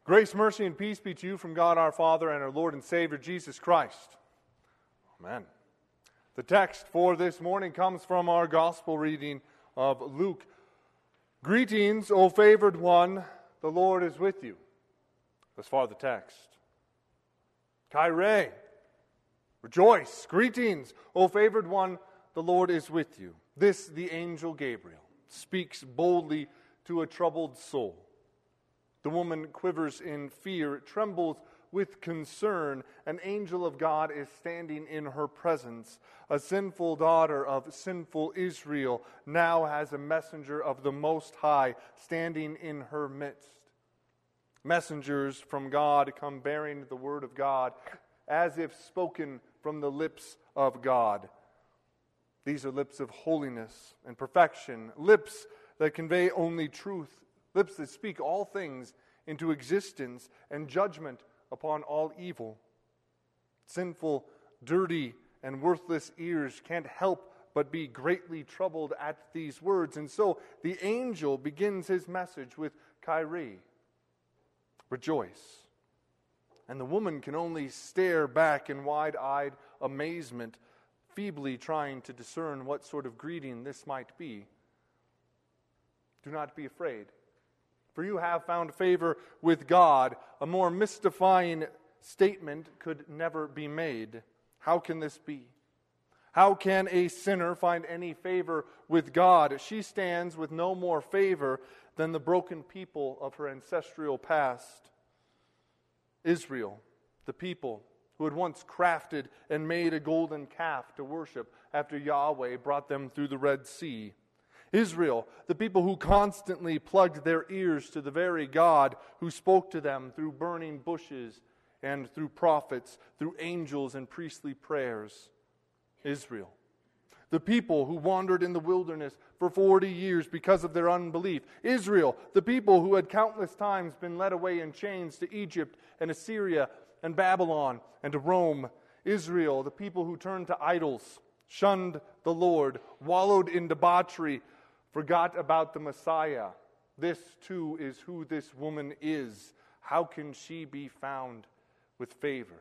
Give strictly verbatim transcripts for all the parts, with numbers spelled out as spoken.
Grace, mercy, and peace be to you from God our Father and our Lord and Savior, Jesus Christ. Amen. The text for this morning comes from our gospel reading of Luke. Greetings, O favored one, the Lord is with you. Thus far the text. Kyrie, rejoice. Greetings, O favored one, the Lord is with you. This the angel Gabriel speaks boldly to a troubled soul. The woman quivers in fear, trembles with concern. An angel of God is standing in her presence. A sinful daughter of sinful Israel now has a messenger of the Most High standing in her midst. Messengers from God come bearing the word of God as if spoken from the lips of God. These are lips of holiness and perfection, lips that convey only truth, lips that speak all things into existence and judgment upon all evil. Sinful, dirty, and worthless ears can't help but be greatly troubled at these words. And so the angel begins his message with Kyrie, rejoice. And the woman can only stare back in wide-eyed amazement, feebly trying to discern what sort of greeting this might be. Do not be afraid, for you have found favor with God. A more mystifying statement could never be made. How can this be? How can a sinner find any favor with God? She stands with no more favor than the broken people of her ancestral past. Israel, the people who had once crafted and made a golden calf to worship after Yahweh brought them through the Red Sea. Israel, the people who constantly plugged their ears to the very God who spoke to them through burning bushes and through prophets, through angels and priestly prayers. Israel, the people who wandered in the wilderness for forty years because of their unbelief. Israel, the people who had countless times been led away in chains to Egypt and Assyria and Babylon and to Rome. Israel, the people who turned to idols, shunned the Lord, wallowed in debauchery, forgot about the Messiah. This too is who this woman is. How can she be found with favor?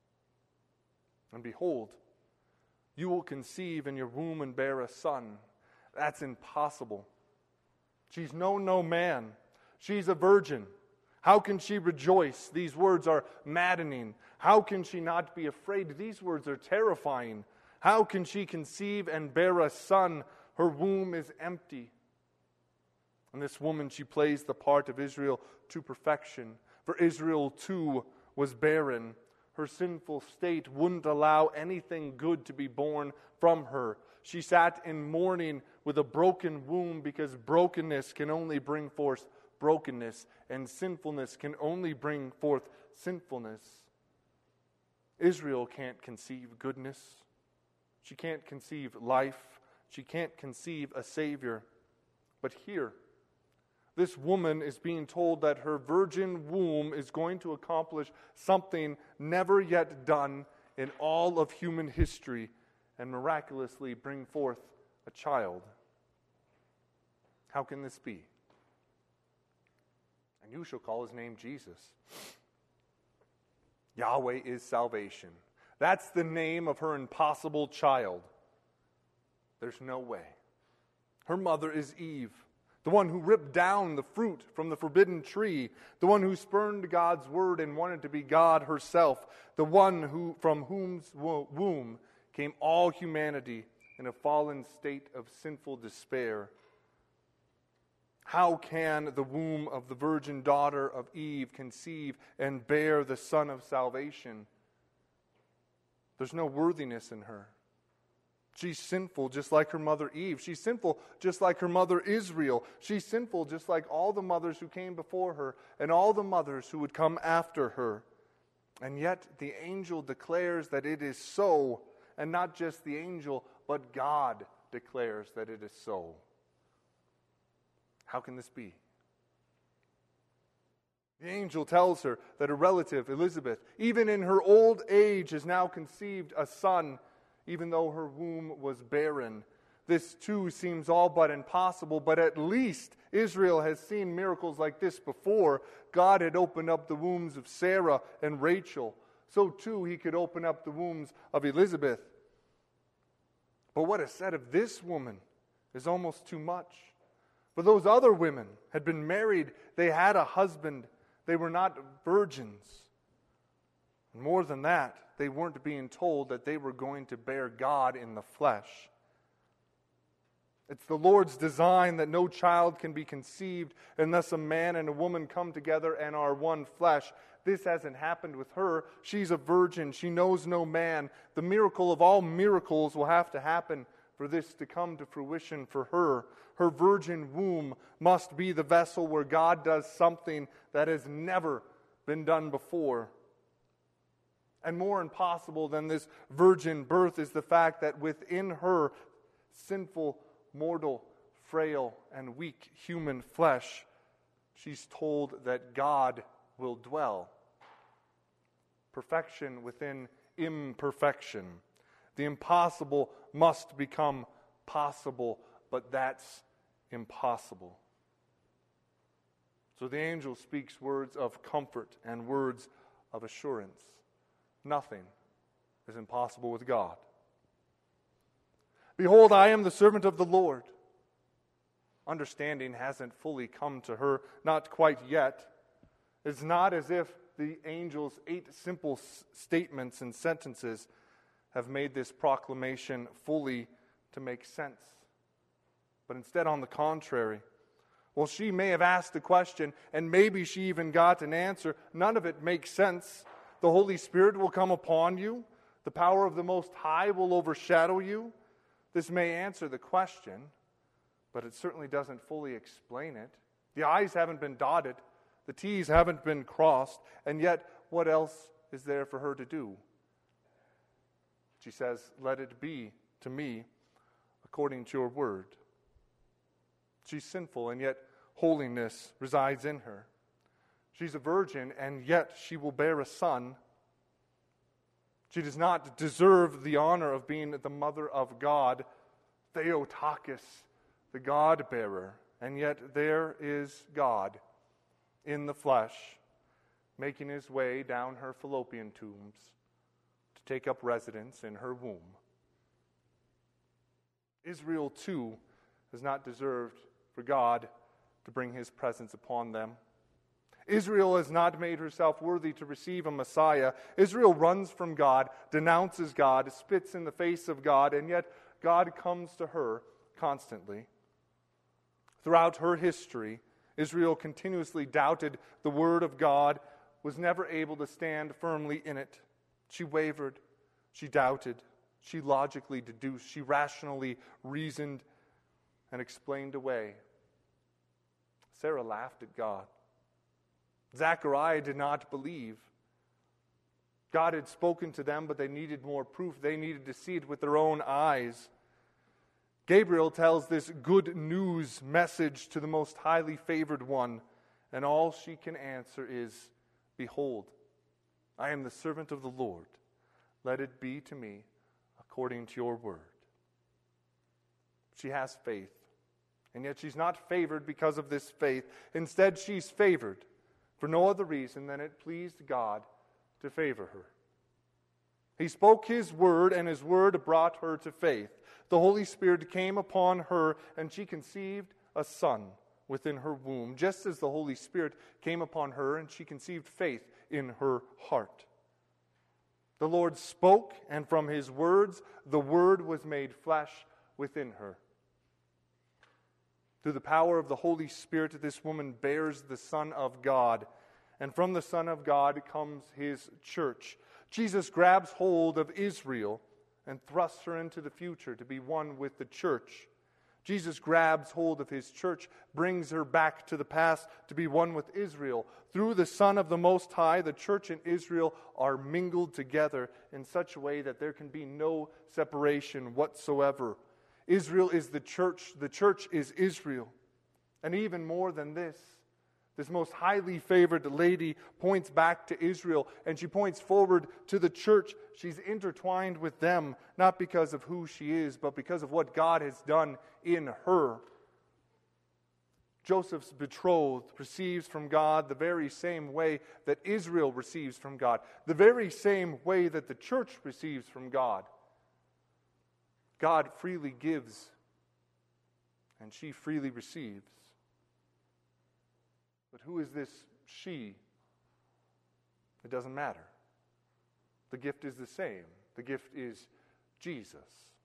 And behold, you will conceive in your womb and bear a son. That's impossible. She's known no man. She's a virgin. How can she rejoice? These words are maddening. How can she not be afraid? These words are terrifying. How can she conceive and bear a son? Her womb is empty. And this woman, she plays the part of Israel to perfection. For Israel too was barren. Her sinful state wouldn't allow anything good to be born from her. She sat in mourning with a broken womb because brokenness can only bring forth brokenness, and sinfulness can only bring forth sinfulness. Israel can't conceive goodness. She can't conceive life. She can't conceive a Savior. But here, this woman is being told that her virgin womb is going to accomplish something never yet done in all of human history and miraculously bring forth a child. How can this be? And you shall call his name Jesus. Yahweh is salvation. That's the name of her impossible child. There's no way. Her mother is Eve, the one who ripped down the fruit from the forbidden tree, the one who spurned God's word and wanted to be God herself, the one who from whose womb came all humanity in a fallen state of sinful despair. How can the womb of the virgin daughter of Eve conceive and bear the Son of salvation? There's no worthiness in her. She's sinful just like her mother Eve. She's sinful just like her mother Israel. She's sinful just like all the mothers who came before her and all the mothers who would come after her. And yet the angel declares that it is so, and not just the angel, but God declares that it is so. How can this be? The angel tells her that a relative, Elizabeth, even in her old age, has now conceived a son, even though her womb was barren. this too seems all but impossible, but at least Israel has seen miracles like this before. God had opened up the wombs of Sarah and Rachel. So too he could open up the wombs of Elizabeth. But what is said of this woman is almost too much. For those other women had been married, they had a husband, they were not virgins. And more than that, they weren't being told that they were going to bear God in the flesh. It's the Lord's design that no child can be conceived unless a man and a woman come together and are one flesh. This hasn't happened with her. She's a virgin. She knows no man. The miracle of all miracles will have to happen for this to come to fruition for her. Her virgin womb must be the vessel where God does something that has never been done before. And more impossible than this virgin birth is the fact that within her sinful, mortal, frail, and weak human flesh, she's told that God will dwell. Perfection within imperfection. The impossible must become possible, but that's impossible. So the angel speaks words of comfort and words of assurance. Nothing is impossible with God. Behold, I am the servant of the Lord. Understanding hasn't fully come to her, not quite yet. It's not as if the angel's eight simple s- statements and sentences have made this proclamation fully to make sense. But instead, on the contrary, well, she may have asked a question, and maybe she even got an answer. None of it makes sense. The Holy Spirit will come upon you. The power of the Most High will overshadow you. This may answer the question, but it certainly doesn't fully explain it. The I's haven't been dotted. The T's haven't been crossed. And yet, what else is there for her to do? She says, "Let it be to me according to your word." She's sinful, and yet holiness resides in her. She's a virgin, and yet she will bear a son. She does not deserve the honor of being the mother of God, Theotokos, the God-bearer. And yet there is God in the flesh, making his way down her fallopian tubes to take up residence in her womb. Israel, too, has not deserved for God to bring his presence upon them. Israel has not made herself worthy to receive a Messiah. Israel runs from God, denounces God, spits in the face of God, and yet God comes to her constantly. Throughout her history, Israel continuously doubted the word of God, was never able to stand firmly in it. She wavered, she doubted, she logically deduced, she rationally reasoned and explained away. Sarah laughed at God. Zechariah did not believe. God had spoken to them, but they needed more proof. They needed to see it with their own eyes. Gabriel tells this good news message to the most highly favored one, and all she can answer is, "Behold, I am the servant of the Lord. Let it be to me according to your word." She has faith, and yet she's not favored because of this faith. Instead, she's favored for no other reason than it pleased God to favor her. He spoke his word, and his word brought her to faith. The Holy Spirit came upon her, and she conceived a son within her womb, just as the Holy Spirit came upon her, and she conceived faith in her heart. The Lord spoke, and from his words, the word was made flesh within her. Through the power of the Holy Spirit, this woman bears the Son of God. And from the Son of God comes his church. Jesus grabs hold of Israel and thrusts her into the future to be one with the church. Jesus grabs hold of his church, brings her back to the past to be one with Israel. Through the Son of the Most High, the church and Israel are mingled together in such a way that there can be no separation whatsoever. Israel is the church. The church is Israel. And even more than this, This most highly favored lady points back to Israel, and she points forward to the church. She's intertwined with them, not because of who she is, but because of what God has done in her. Joseph's betrothed receives from God the very same way that Israel receives from God, the very same way that the church receives from God. God freely gives, and she freely receives. But who is this she? It doesn't matter. The gift is the same. The gift is Jesus.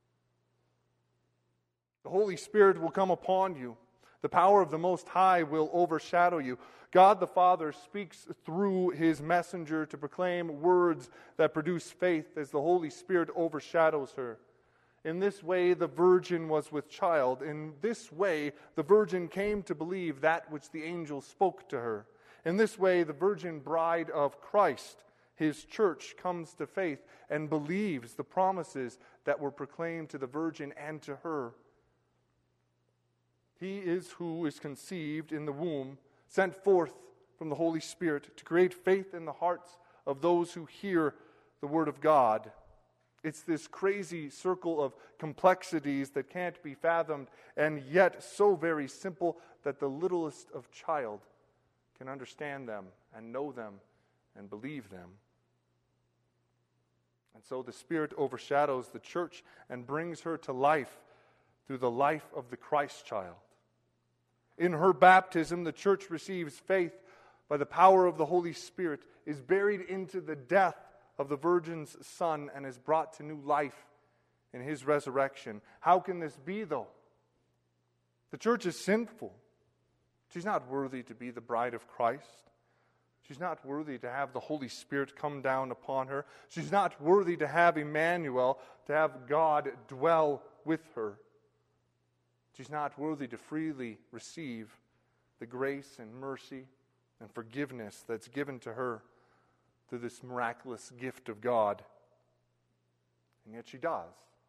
The Holy Spirit will come upon you. The power of the Most High will overshadow you. God the Father speaks through His messenger to proclaim words that produce faith as the Holy Spirit overshadows her. In this way, the virgin was with child. In this way, the virgin came to believe that which the angel spoke to her. In this way, the virgin bride of Christ, His church, comes to faith and believes the promises that were proclaimed to the virgin and to her. He is who is conceived in the womb, sent forth from the Holy Spirit to create faith in the hearts of those who hear the word of God. It's this crazy circle of complexities that can't be fathomed, and yet so very simple that the littlest of child can understand them and know them and believe them. And so the Spirit overshadows the church and brings her to life through the life of the Christ child. In her baptism, the church receives faith by the power of the Holy Spirit, is buried into the death of the Virgin's Son, and is brought to new life in His resurrection. How can this be, though? The church is sinful. She's not worthy to be the bride of Christ. She's not worthy to have the Holy Spirit come down upon her. She's not worthy to have Emmanuel, to have God dwell with her. She's not worthy to freely receive the grace and mercy and forgiveness that's given to her through this miraculous gift of God. And yet she does.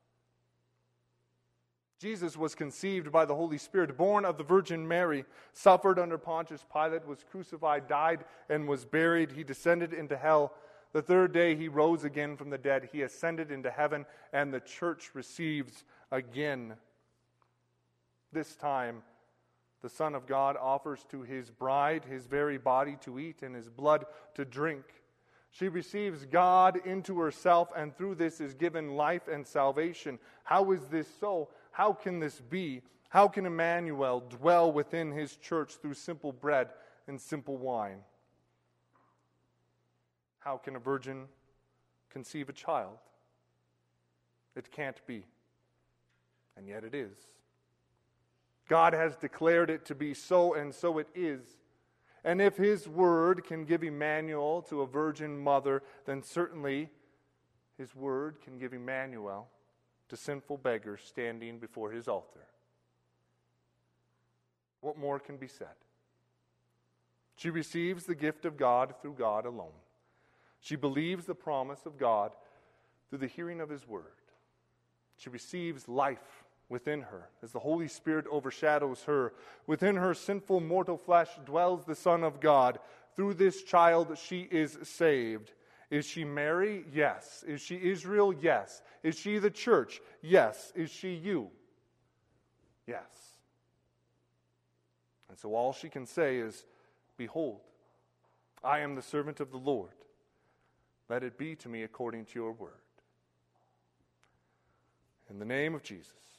Jesus was conceived by the Holy Spirit, born of the Virgin Mary, suffered under Pontius Pilate, was crucified, died, and was buried. He descended into hell. The third day He rose again from the dead. He ascended into heaven, and the church receives again. This time, the Son of God offers to His bride His very body to eat and His blood to drink. She receives God into herself, and through this is given life and salvation. How is this so? How can this be? How can Emmanuel dwell within His church through simple bread and simple wine? How can a virgin conceive a child? It can't be. And yet it is. God has declared it to be so, and so it is. And if His word can give Emmanuel to a virgin mother, then certainly His word can give Emmanuel to sinful beggars standing before His altar. What more can be said? She receives the gift of God through God alone. She believes the promise of God through the hearing of His word. She receives life within her as the Holy Spirit overshadows her. Within her sinful mortal flesh dwells the Son of God. Through this child she is saved. Is she Mary? Yes. Is she Israel? Yes. Is she the church? Yes. Is she you? Yes. And so all she can say is, "Behold, I am the servant of the Lord. Let it be to me according to your word." In the name of Jesus.